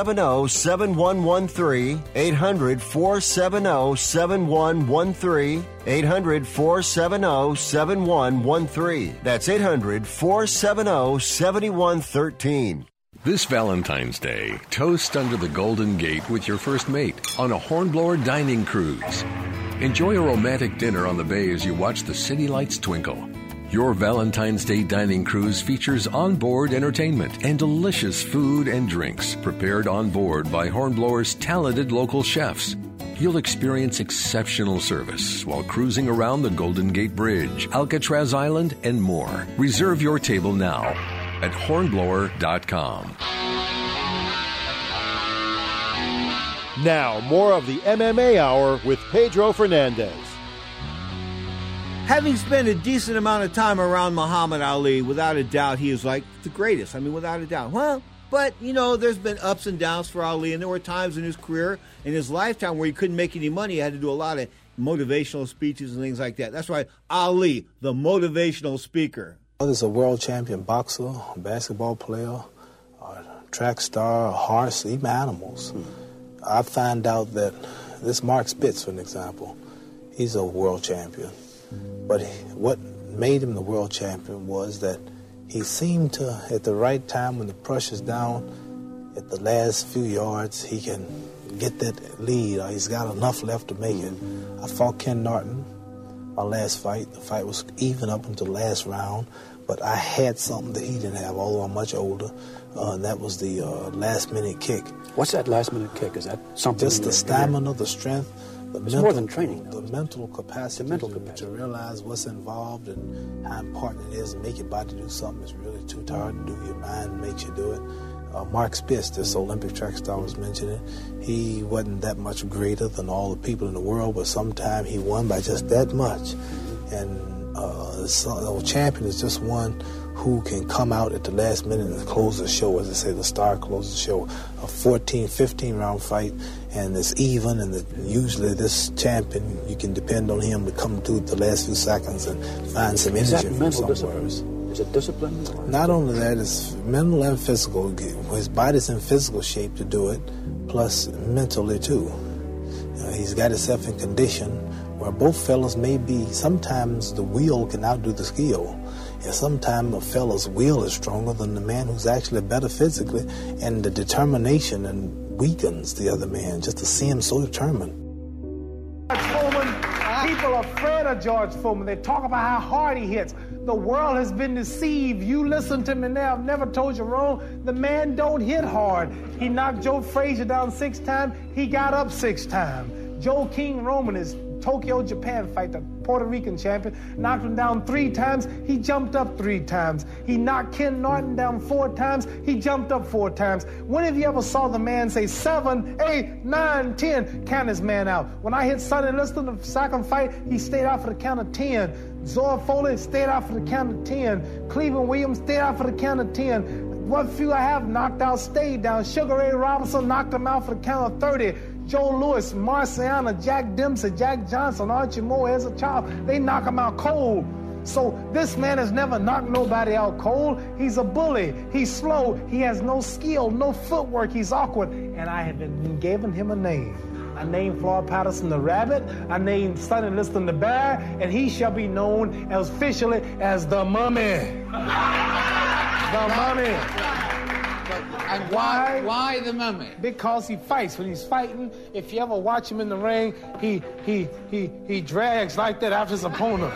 A: zero, seven one one three. eight hundred, four seven zero, seven one one three. eight hundred, four seven zero, seven one one three. That's eight hundred, four seven zero, seven one one three.
P: This Valentine's Day, toast under the Golden Gate with your first mate on a Hornblower dining cruise. Enjoy a romantic dinner on the bay as you watch the city lights twinkle. Your Valentine's Day dining cruise features onboard entertainment and delicious food and drinks prepared on board by Hornblower's talented local chefs. You'll experience exceptional service while cruising around the Golden Gate Bridge, Alcatraz Island, and more. Reserve your table now at hornblower dot com.
N: Now, more of the M M A Hour with Pedro Fernandez.
F: Having spent a decent amount of time around Muhammad Ali, without a doubt, he is like the greatest. I mean, without a doubt. Well, but, you know, there's been ups and downs for Ali, and there were times in his career, in his lifetime, where he couldn't make any money. He had to do a lot of motivational speeches and things like that. That's why Ali, the motivational speaker.
Q: There's a world champion boxer, a basketball player, a track star, a horse, even animals. I find out that this Mark Spitz, for an example, he's a world champion. But what made him the world champion was that he seemed to, at the right time when the pressure's down, at the last few yards, he can get that lead, or he's got enough left to make it. I fought Ken Norton, my last fight. The fight was even up until the last round, but I had something that he didn't have, although I'm much older, uh, and that was the uh, last-minute kick.
R: What's that last-minute kick? Is that something?
Q: Just the stamina, the strength. The
R: it's
Q: mental,
R: more than training.
Q: The mental capacity, the mental capacity to realize what's involved and how important it is to make your body do something that's really too tired to do. Your mind makes you do it. Uh, Mark Spitz, this Olympic track star was mentioning, he wasn't that much greater than all the people in the world, but sometimes he won by just that much. And uh, so, the champion is just one who can come out at the last minute and close the show. As I say, the star closes the show. A fourteen, fifteen round fight, and it's even, and the, usually this champion, you can depend on him to come through the last few seconds and find some
R: is
Q: energy
R: that
Q: from
R: mental
Q: somewhere.
R: Discipline? Is it discipline? Or?
Q: Not only that, it's mental and physical. His body's in physical shape to do it, plus mentally too. Uh, he's got himself in condition where both fellas may be, sometimes the will can outdo the skill. And sometimes a fella's will is stronger than the man who's actually better physically, and the determination and weakens the other man just to see him so determined.
S: George Foreman, people are afraid of George Foreman. They talk about how hard he hits. The world has been deceived. You listen to me now. I've never told you wrong. The man don't hit hard. He knocked Joe Frazier down six times. He got up six times. Joe King Roman is Tokyo, Japan fight, the Puerto Rican champion, knocked him down three times. He jumped up three times. He knocked Ken Norton down four times. He jumped up four times. When have you ever saw the man say seven, eight, nine, ten, count his man out? When I hit Sonny Liston the second fight, he stayed out for the count of ten. Zora Foley stayed out for the count of ten. Cleveland Williams stayed out for the count of ten. What few I have knocked out stayed down. Sugar Ray Robinson knocked him out for the count of thirty. Joe Louis, Marciana, Jack Dempsey, Jack Johnson, Archie Moore as a child, they knock him out cold. So this man has never knocked nobody out cold. He's a bully. He's slow. He has no skill, no footwork. He's awkward. And I have been given him a name. I named Floyd Patterson the Rabbit. I named Sonny Liston the Bear. And he shall be known as officially as the Mummy. The Mummy.
T: And why, why the Mummy?
S: Because he fights. When he's fighting, if you ever watch him in the ring, he he he he drags like that after his opponent.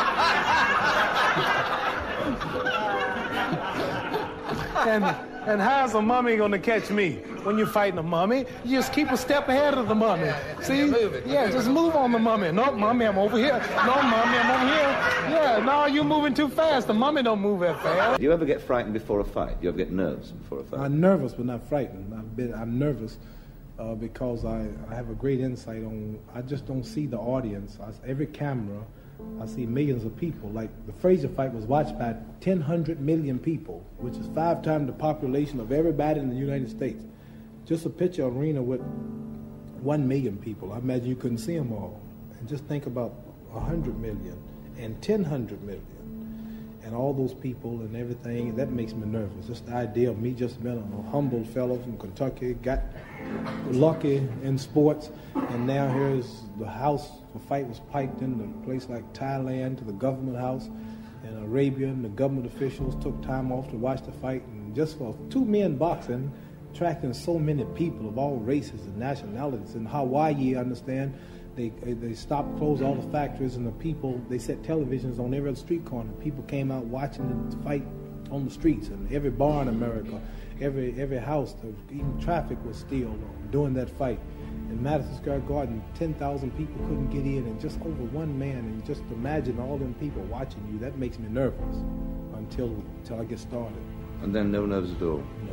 S: and and how's a mummy gonna catch me? When you're fighting a mummy, you just keep a step ahead of the mummy. Yeah, See? Move yeah, just move on the mummy. No, mummy, I'm over here. No, mummy, I'm over here. Yeah, no, you're moving too fast. The mummy don't move that fast.
U: Do you ever get frightened before a fight? Do you ever get nerves before a fight?
I: I'm nervous, but not frightened. I've been, I'm nervous uh, because I, I have a great insight on, I just don't see the audience. I, every camera, I see millions of people. Like the Frazier fight was watched by ten hundred million people, which is five times the population of everybody in the United States. Just a picture arena with one million people. I imagine you couldn't see them all. And just think about one hundred million and ten hundred million.
Q: and all those people and everything, that makes me nervous. Just the idea of me just being a humble fellow from Kentucky, got lucky in sports, and now here's the house, the fight was piped in a place like Thailand to the government house in Arabia, and the government officials took time off to watch the fight, and just for two men boxing, attracting so many people of all races and nationalities. In Hawaii, I understand, They they stopped, closed all the factories, and the people, they set televisions on every street corner. People came out watching the fight on the streets, and every bar in America, every every house, even traffic was still during that fight. In Madison Square Garden, ten thousand people couldn't get in, and just over one man, and just imagine all them people watching you, that makes me nervous until, until I get started.
U: And then no nerves at all?
Q: No.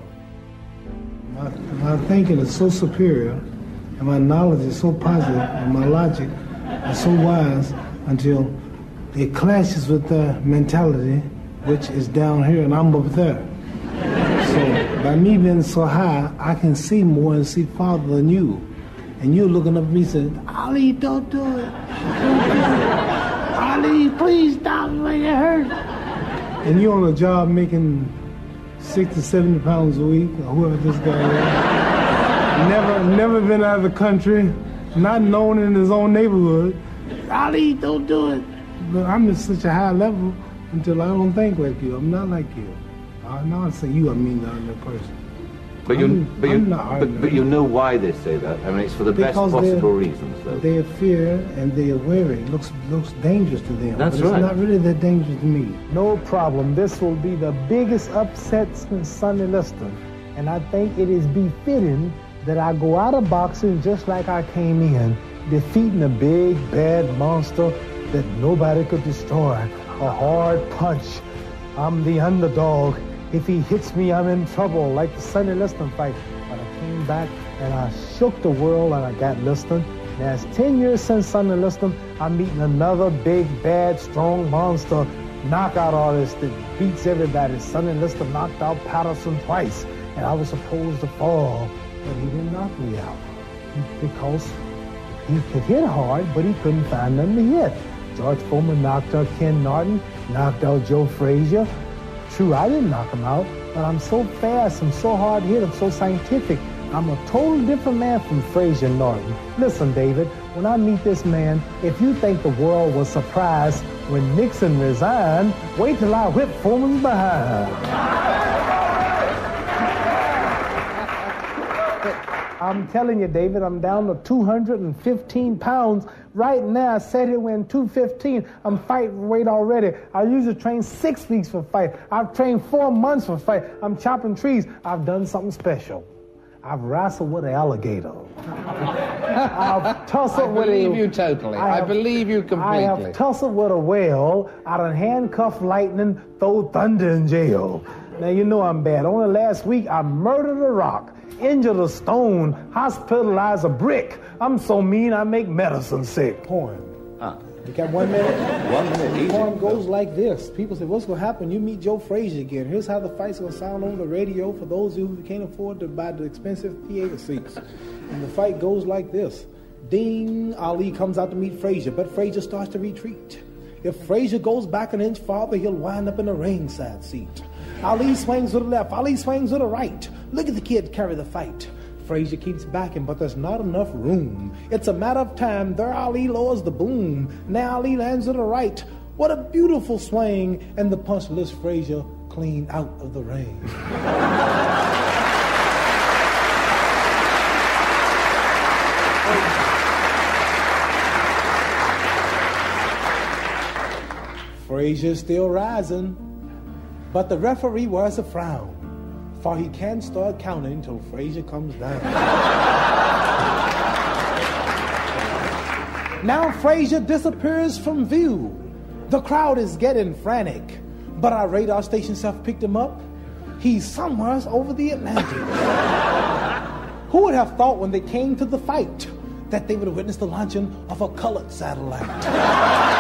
S: My, my thinking is so superior, and my knowledge is so positive, and my logic is so wise until it clashes with their mentality, which is down here and I'm up there. So by me being so high, I can see more and see farther than you. And you're looking up at me saying, Ali, don't do it. Don't do it. Ali, please stop when it hurts. And you're on a job making sixty, seventy pounds a week, or whoever this guy is. Never, never been out of the country, not known in his own neighborhood. Ali, don't do it. But I'm at such a high level until I don't think like you. I'm not like you. Uh, now I say you, I mean the other person.
U: But you,
S: I'm,
U: but, you
S: I'm not
U: but, but you know why they say that. I mean, it's for the
S: because
U: best possible reasons, though.
S: They fear and they are wary. It looks looks dangerous to them.
U: That's
S: but it's
U: right.
S: not really that dangerous to me. No problem. This will be the biggest upset since Sonny Liston, and I think it is befitting that I go out of boxing just like I came in, defeating a big, bad monster that nobody could destroy. A hard punch. I'm the underdog. If he hits me, I'm in trouble, like the Sonny Liston fight. But I came back and I shook the world and I got Liston. Now it's ten years since Sonny Liston. I'm meeting another big, bad, strong monster, knockout artist that beats everybody. Sonny Liston knocked out Patterson twice, and I was supposed to fall. But he didn't knock me out because he could hit hard, but he couldn't find nothing to hit. George Foreman knocked out Ken Norton, knocked out Joe Frazier. True, I didn't knock him out, but I'm so fast, I'm so hard hit, I'm so scientific. I'm a total different man from Frazier and Norton. Listen, David, when I meet this man, if you think the world was surprised when Nixon resigned, wait till I whip Foreman's behind. I'm telling you, David, I'm down to two hundred fifteen pounds. Right now, I said it when two fifteen. I'm fighting weight already. I usually train six weeks for fight. I've trained four months for fight. I'm chopping trees. I've done something special. I've wrestled with an alligator. I've tussled with a...
T: I believe you totally. I, have, I believe you completely.
S: I have tussled with a whale. I done handcuffed lightning, throw thunder in jail. Now, you know I'm bad. Only last week, I murdered a rock, injured a stone, hospitalized a brick. I'm so mean, I make medicine sick. Poem.
U: Ah.
S: You got one minute?
U: One minute, easy.
S: The poem goes like this. People say, what's going to happen? You meet Joe Frazier again. Here's how the fight's going to sound over the radio for those who can't afford to buy the expensive theater seats. And the fight goes like this. Ding, Ali comes out to meet Frazier, but Frazier starts to retreat. If Frazier goes back an inch farther, he'll wind up in a ringside seat. Ali swings to the left. Ali swings to the right. Look at the kid carry the fight. Frazier keeps backing, but there's not enough room. It's a matter of time. There Ali lowers the boom. Now Ali lands to the right. What a beautiful swing. And the punch lifts Frazier clean out of the ring. Frazier's still rising, but the referee wears a frown, for he can't start counting till Frazier comes down. Now Frazier disappears from view. The crowd is getting frantic, but our radar stations have picked him up. He's somewhere over the Atlantic. Who would have thought when they came to the fight that they would have witnessed the launching of a colored satellite?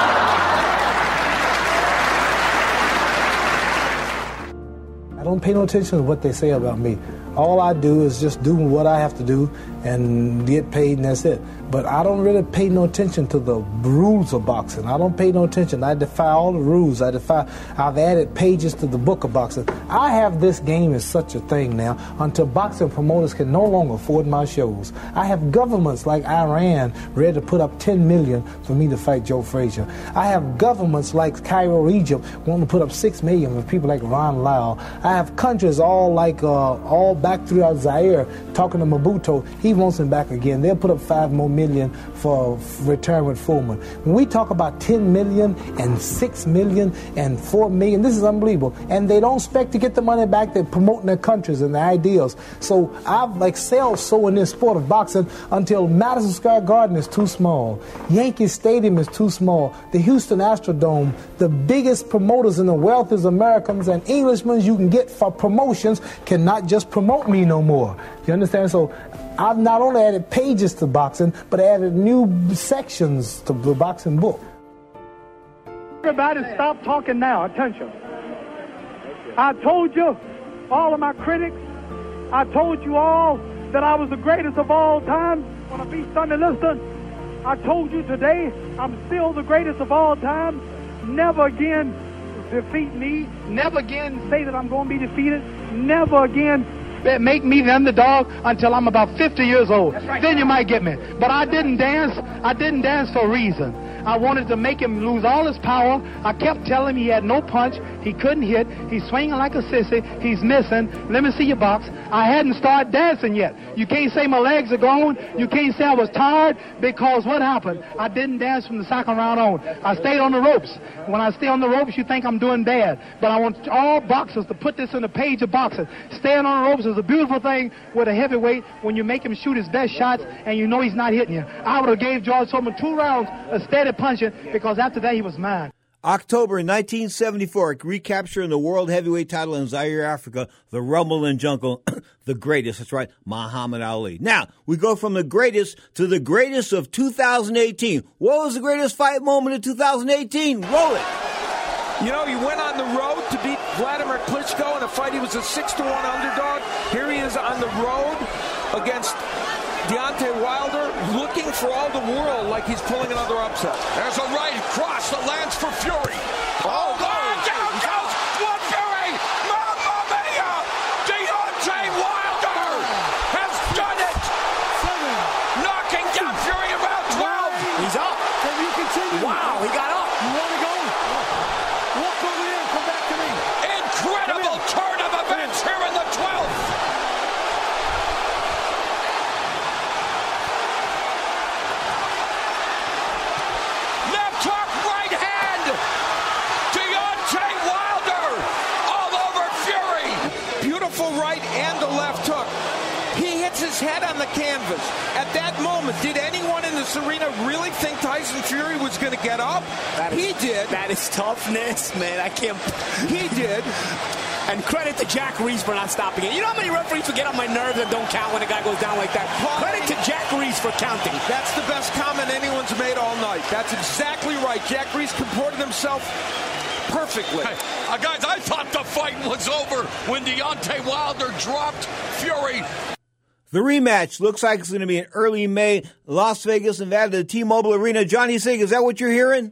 S: I don't pay no attention to what they say about me.
Q: All I do is just do what I have to do and get paid, and that's it. But I don't really pay no attention to the rules of boxing. I don't pay no attention. I defy all the rules. I defy. I've added pages to the book of boxing. I have this game as such a thing now until boxing promoters can no longer afford my shows. I have governments like Iran ready to put up ten million dollars for me to fight Joe Frazier. I have governments like Cairo, Egypt, wanting to put up six million dollars for people like Ron Lyle. I have countries all like uh, all back throughout Zaire talking to Mobutu. He wants him back again. They'll put up five more million for return with Foreman. When we talk about ten million and six million and four million, this is unbelievable. And they don't expect to get the money back. They're promoting their countries and their ideals. So I've excelled so in this sport of boxing until Madison Square Garden is too small. Yankee Stadium is too small. The Houston Astrodome, the biggest promoters in the world is Americans, and Englishmen you can get for promotions cannot just promote me no more. You understand? So I've not only added pages to boxing, but added new sections to the boxing book.
S: Everybody stop talking now. Attention. I told you, all of my critics, I told you all that I was the greatest of all time when I beat Sonny Liston. I told you today I'm still the greatest of all time. Never again defeat me. Never again say that I'm going to be defeated. Never again make me the underdog until I'm about fifty years old. Right. Then you might get me. But I didn't dance. I didn't dance for a reason. I wanted to make him lose all his power. I kept telling him he had no punch. He couldn't hit. He's swinging like a sissy. He's missing. Let me see your box. I hadn't started dancing yet. You can't say my legs are gone. You can't say I was tired, because what happened? I didn't dance from the second round on. I stayed on the ropes. When I stay on the ropes, you think I'm doing bad. But I want all boxers to put this in the page of boxing. Staying on the ropes is a beautiful thing with a heavyweight when you make him shoot his best shots and you know he's not hitting you. I would have gave George Foreman two rounds of steady punching, because after that he was mine.
F: October nineteen seventy-four, recapturing the world heavyweight title in Zaire, Africa, the Rumble and Jungle, the greatest, that's right, Muhammad Ali. Now, we go from the greatest to the greatest of two thousand eighteen. What was the greatest fight moment of two thousand eighteen? Roll it.
D: You know, he went on the road to beat Vladimir Klitschko in a fight. He was a six to one underdog. Here he is on the road against Deontay Wilder, looking for all the world like he's pulling another upset.
E: There's a right cross that lands for Fury. Oh, oh down goes Blood Fury! Mamma mia! Deontay Wilder has done it! Knocking down Fury about twelve.
D: He's up. Can you continue? Wow, he got up. You want to go? Walk over here and come back to me.
E: Incredible turn of events here in the twelfth.
D: Right and the left hook. He hits his head on the canvas. At that moment, did anyone in this arena really think Tyson Fury was going to get up?
V: That is,
D: he did.
V: That is toughness, man. I can't.
D: He did.
V: And credit to Jack Reese for not stopping it. You know how many referees would get on my nerves and don't count when a guy goes down like that? Paul, credit to Jack Reese for counting.
D: That's the best comment anyone's made all night. That's exactly right. Jack Reese comported himself perfectly.
E: Hey, uh, guys, I thought the fight was over when Deontay Wilder dropped Fury.
F: The rematch looks like it's going to be in early May, Las Vegas, Nevada, the T-Mobile Arena. Johnny Sig, is that what you're hearing?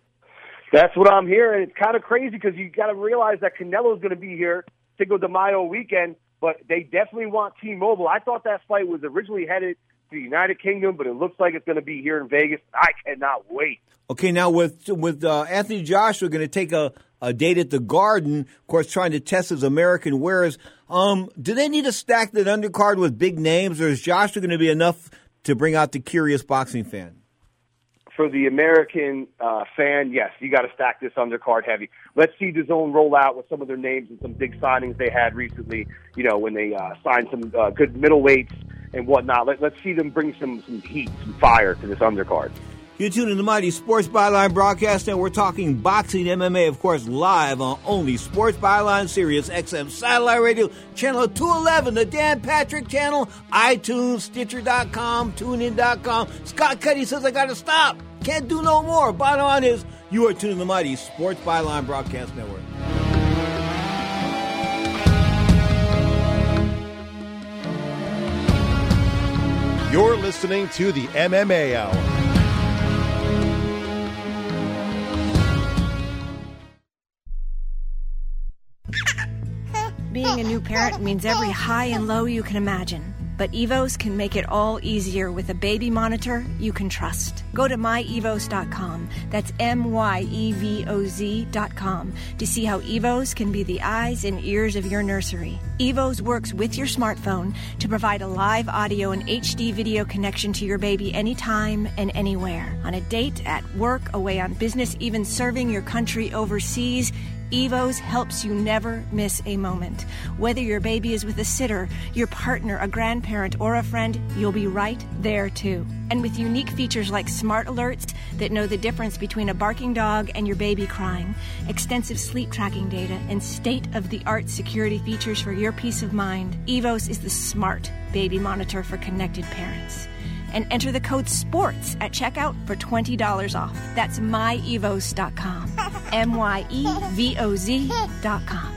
J: That's what I'm hearing. It's kind of crazy because you got to realize that Canelo's going to be here Cinco de Mayo weekend, but they definitely want T-Mobile. I thought that fight was originally headed to the United Kingdom, but it looks like it's going to be here in Vegas. I cannot wait.
F: Okay, now with with uh, Anthony Joshua going to take a, a date at the Garden, of course, trying to test his American wares. Um, do they need to stack that undercard with big names, or is Joshua going to be enough to bring out the curious boxing fan?
J: For the American uh, fan, yes, you got to stack this undercard heavy. Let's see DAZN roll out with some of their names and some big signings they had recently, you know, when they uh, signed some uh, good middleweights and whatnot. Let, let's see them bring some, some heat, some fire to this undercard.
F: You tune in to Mighty Sports Byline broadcast, and we're talking boxing, M M A, of course, live on only Sports Byline, Sirius X M Satellite Radio, Channel two eleven, the Dan Patrick Channel, iTunes, Stitcher dot com, TuneIn dot com. Scott Cuddy says I got to stop. Can't do no more. Bottom line is, you are tuning in to the Mighty Sports Byline Broadcast Network.
N: You're listening to the M M A Hour.
M: Being a new parent means every high and low you can imagine. But Evos can make it all easier with a baby monitor you can trust. Go to my evos dot com, that's M Y E V O Z dot com, to see how Evos can be the eyes and ears of your nursery. Evos works with your smartphone to provide a live audio and H D video connection to your baby anytime and anywhere. On a date, at work, away on business, even serving your country overseas, Evos helps you never miss a moment. Whether your baby is with a sitter, your partner, a grandparent, or a friend, you'll be right there too. And with unique features like smart alerts that know the difference between a barking dog and your baby crying, extensive sleep tracking data, and state-of-the-art security features for your peace of mind, Evos is the smart baby monitor for connected parents. And enter the code SPORTS at checkout for twenty dollars off. That's my evos dot com. M Y E V O Z dot com.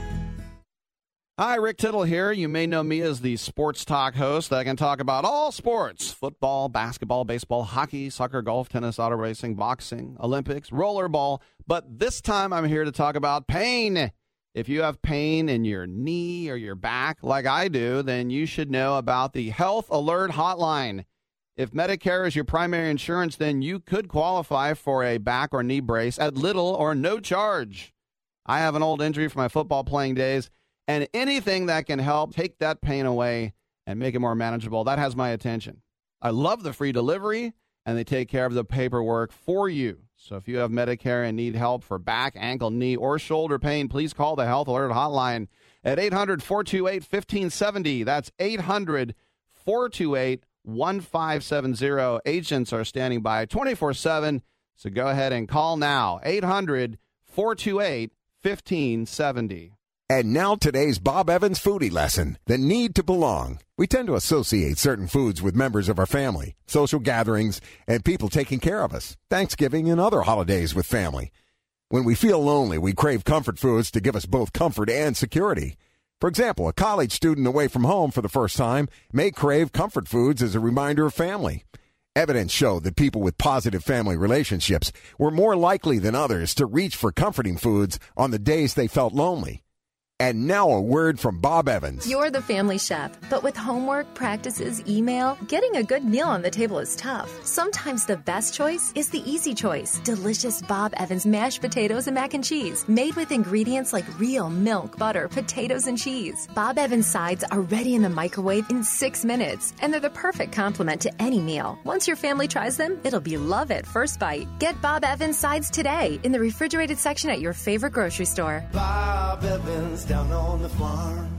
B: Hi, Rick Tittle here. You may know me as the sports talk host that can talk about all sports: football, basketball, baseball, hockey, soccer, golf, tennis, auto racing, boxing, Olympics, rollerball. But this time I'm here to talk about pain. If you have pain in your knee or your back like I do, then you should know about the Health Alert Hotline. If Medicare is your primary insurance, then you could qualify for a back or knee brace at little or no charge. I have an old injury from my football playing days, and anything that can help take that pain away and make it more manageable, that has my attention. I love the free delivery, and they take care of the paperwork for you. So if you have Medicare and need help for back, ankle, knee, or shoulder pain, please call the Health Alert Hotline at eight hundred, four two eight, one five seven zero. That's eight hundred, four two eight, one five seven zero. Agents are standing by twenty-four seven, so go ahead and call now. eight hundred, four two eight, one five seven zero.
G: And now today's Bob Evans foodie lesson, the need to belong. We tend to associate certain foods with members of our family, social gatherings, and people taking care of us, Thanksgiving and other holidays with family. When we feel lonely, we crave comfort foods to give us both comfort and security. For example, a college student away from home for the first time may crave comfort foods as a reminder of family. Evidence showed that people with positive family relationships were more likely than others to reach for comforting foods on the days they felt lonely. And now a word from Bob Evans.
W: You're the family chef, but with homework, practices, email, getting a good meal on the table is tough. Sometimes the best choice is the easy choice. Delicious Bob Evans mashed potatoes and mac and cheese, made with ingredients like real milk, butter, potatoes, and cheese. Bob Evans sides are ready in the microwave in six minutes, and they're the perfect complement to any meal. Once your family tries them, it'll be love at first bite. Get Bob Evans sides today in the refrigerated section at your favorite grocery store.
X: Bob Evans down on the farm.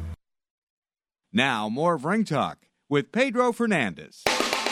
Y: Now, more of Ring Talk with Pedro Fernandez.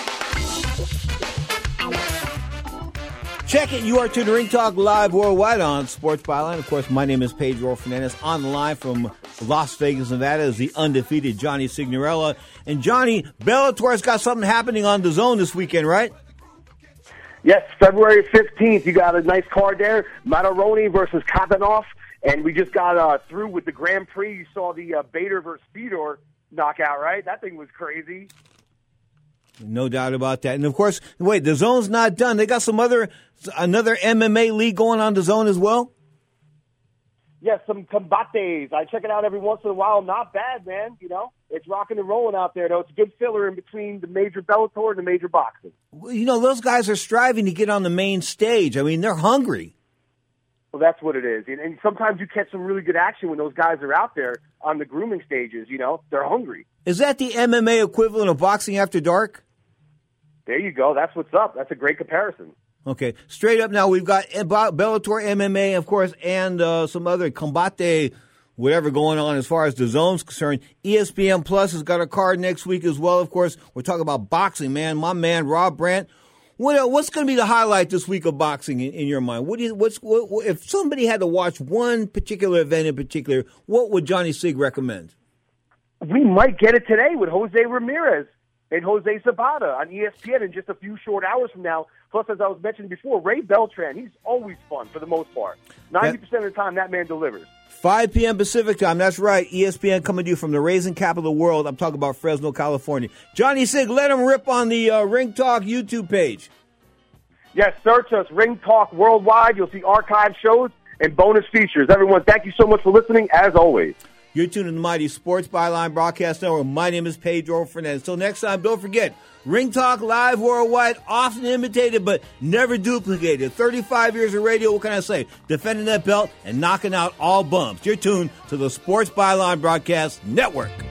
F: Check it. You are tuned to Ring Talk live worldwide on Sports Byline. Of course, my name is Pedro Fernandez. On the line from Las Vegas, Nevada is the undefeated Johnny Signorella. And Johnny, Bellator's got something happening on the Zone this weekend, right?
J: Yes, February fifteenth. You got a nice card there. Mataroni versus Katanov. And we just got uh, through with the Grand Prix. You saw the uh, Bader versus Fedor knockout, right? That thing was crazy.
F: No doubt about that. And, of course, wait, the Zone's not done. They got some other, another M M A league going on the Zone as well?
J: Yes, some combates. I check it out every once in a while. Not bad, man. You know, it's rocking and rolling out there, though. It's a good filler in between the major Bellator and the major boxing.
F: Well, you know, those guys are striving to get on the main stage. I mean, they're hungry.
J: Well, that's what it is. And, and sometimes you catch some really good action when those guys are out there on the grooming stages, you know. They're hungry.
F: Is that the M M A equivalent of boxing after dark?
J: There you go. That's what's up. That's a great comparison.
F: Okay. Straight up now, we've got Bellator M M A, of course, and uh, some other combate, whatever going on as far as the Zone's concerned. E S P N Plus has got a card next week as well. Of course, we're talking about boxing, man. My man, Rob Brandt. What, what's going to be the highlight this week of boxing in, in your mind? What do you, what's what, what, if somebody had to watch one particular event in particular, what would Johnny Sig recommend?
J: We might get it today with Jose Ramirez. and Jose Zabata on E S P N in just a few short hours from now. Plus, as I was mentioning before, Ray Beltran, he's always fun for the most part. ninety percent of the time, that man delivers.
F: five p.m. Pacific time. That's right. E S P N coming to you from the raisin capital of the world. I'm talking about Fresno, California. Johnny Sig, let him rip on the uh, Ring Talk YouTube page.
J: Yes, search us, Ring Talk Worldwide. You'll see archive shows and bonus features. Everyone, thank you so much for listening, as always.
F: You're tuning to the Mighty Sports Byline Broadcast Network. My name is Pedro Fernandez. Until next time, don't forget, Ring Talk Live Worldwide, often imitated but never duplicated. thirty-five years of radio, what can I say? Defending that belt and knocking out all bumps. You're tuned to the Sports Byline Broadcast Network.